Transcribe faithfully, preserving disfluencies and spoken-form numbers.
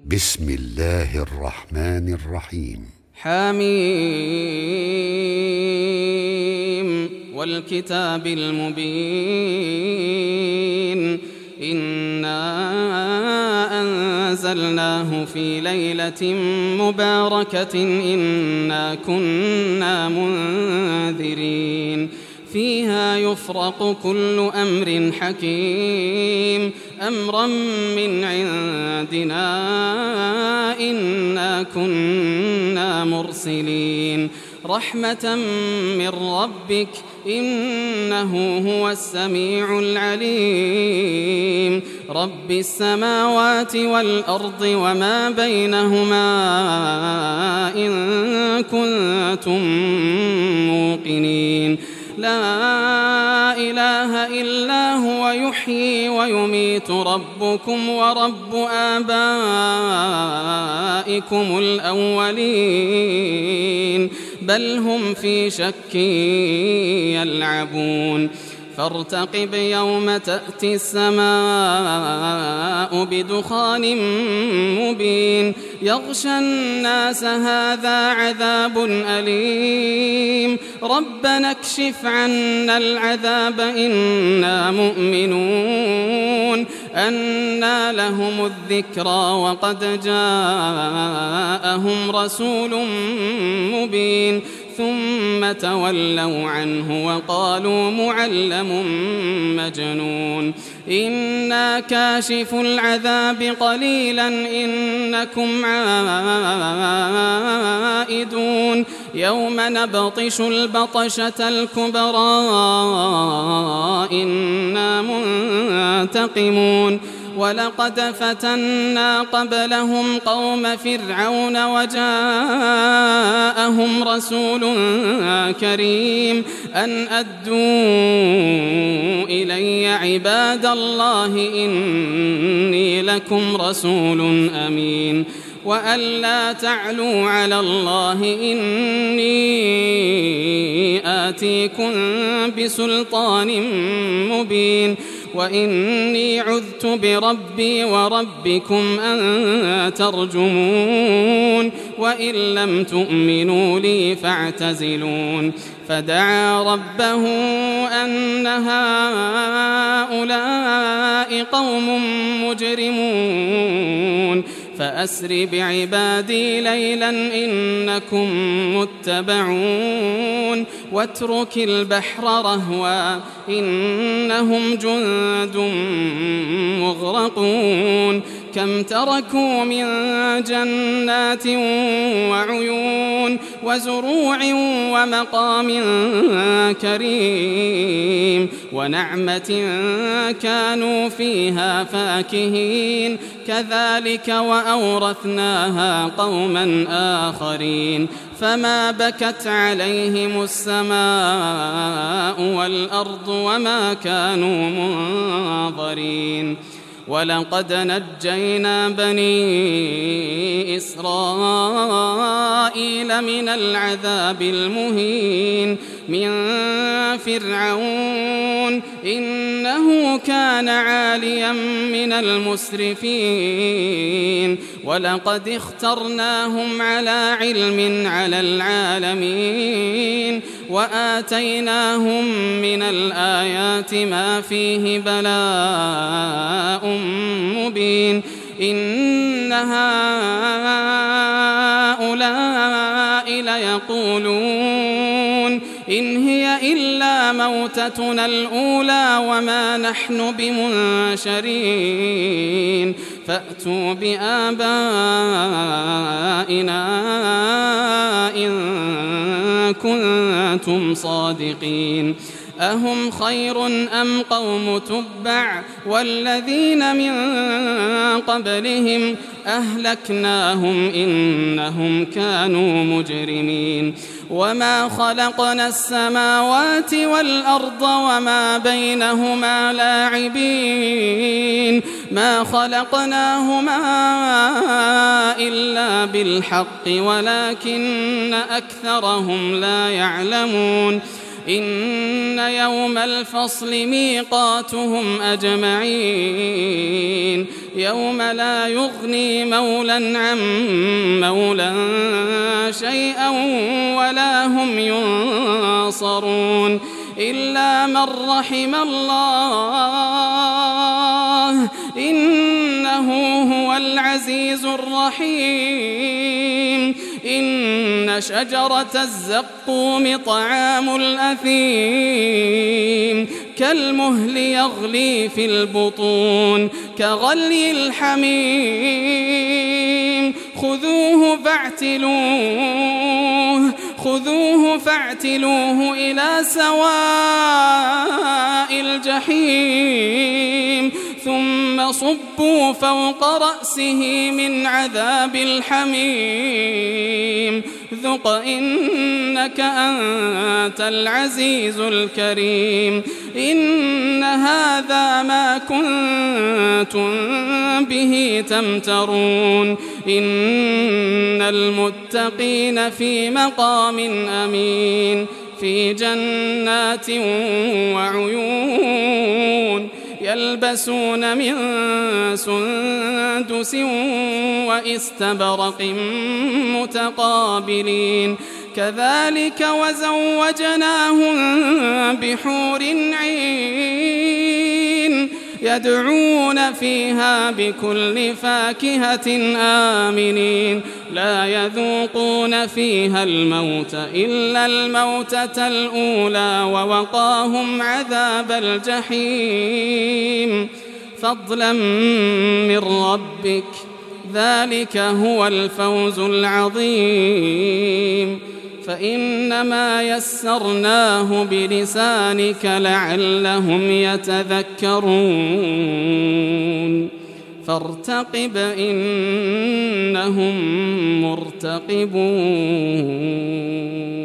بسم الله الرحمن الرحيم. حميم والكتاب المبين إنا أنزلناه في ليلة مباركة إنا كنا منذرين فيها يفرق كل أمر حكيم أمرا من عندنا إنا كنا مرسلين رحمة من ربك إنه هو السميع العليم رب السماوات والأرض وما بينهما إن كنتم موقنين لا إله إلا هو يحيي ويميت ربكم ورب آبائكم الأولين بل هم في شك يلعبون فارتقب يوم تأتي السماء بدخان مبين يغشى الناس هذا عذاب أليم ربنا اكشف عنا العذاب إنا مؤمنون أنى لهم الذكرى وقد جاءهم رسول مبين ثم تولوا عنه وقالوا معلم مجنون إنا كاشف العذاب قليلا إنكم عائدون يوم نبطش البطشة الكبرى إنا منتقمون ولقد فتنا قبلهم قوم فرعون وجاءهم رسول كريم أن أدوا إلي عباد الله إني لكم رسول أمين وأن لا تعلوا على الله إني آتيكم بسلطان مبين وإني عذت بربي وربكم أن ترجمون وإن لم تؤمنوا لي فاعتزلون فدعا ربه أن هؤلاء قوم مجرمون فأسر بعبادي ليلا إنكم متبعون واترك البحر رهوا إنهم جند مغرقون كم تركوا من جنات وعيون وزروع ومقام كريم ونعمة كانوا فيها فاكهين كذلك وأورثناها قوما آخرين فما بكت عليهم السماء والأرض وما كانوا منظرين ولقد نجينا بني إسرائيل من العذاب المهين من فرعون إنه كان عاليا من المسرفين ولقد اخترناهم على علم على العالمين وآتيناهم من الآيات ما فيه بلاء مبين إن هؤلاء ليقولون إن هي إلا موتتنا الأولى وما نحن بمنشرين فأتوا بآبائنا إن كنتم صادقين أهم خير أم قوم تبع والذين من قبلهم أهلكناهم إنهم كانوا مجرمين وما خلقنا السماوات والأرض وما بينهما لاعبين ما خلقناهما إلا بالحق ولكن أكثرهم لا يعلمون إن يوم الفصل ميقاتهم أجمعين يوم لا يغني مولا عن مولا شيئا ولا هم ينصرون إلا من رحم الله إنه هو العزيز الرحيم إن شجرة الزقوم طعام الأثيم كالمهل يغلي في البطون كغلي الحميم خذوه فاعتلوه خذوه فاعتلوه إلى سواء الجحيم ثم صبوا فوق رأسه من عذاب الحميم ذق إنك أنت العزيز الكريم إن هذا ما كنتم به تمترون إن المتقين في مقام أمين في جنات وعيون يلبسون من سندس وإستبرق متقابلين كذلك وزوجناهم بحور عين يدعون فيها بكل فاكهة آمنين لا يذوقون فيها الموت إلا الموتة الأولى ووقاهم عذاب الجحيم فضلا من ربك ذلك هو الفوز العظيم فإنما يسرناه بلسانك لعلهم يتذكرون فارتقب إنهم مرتقبون.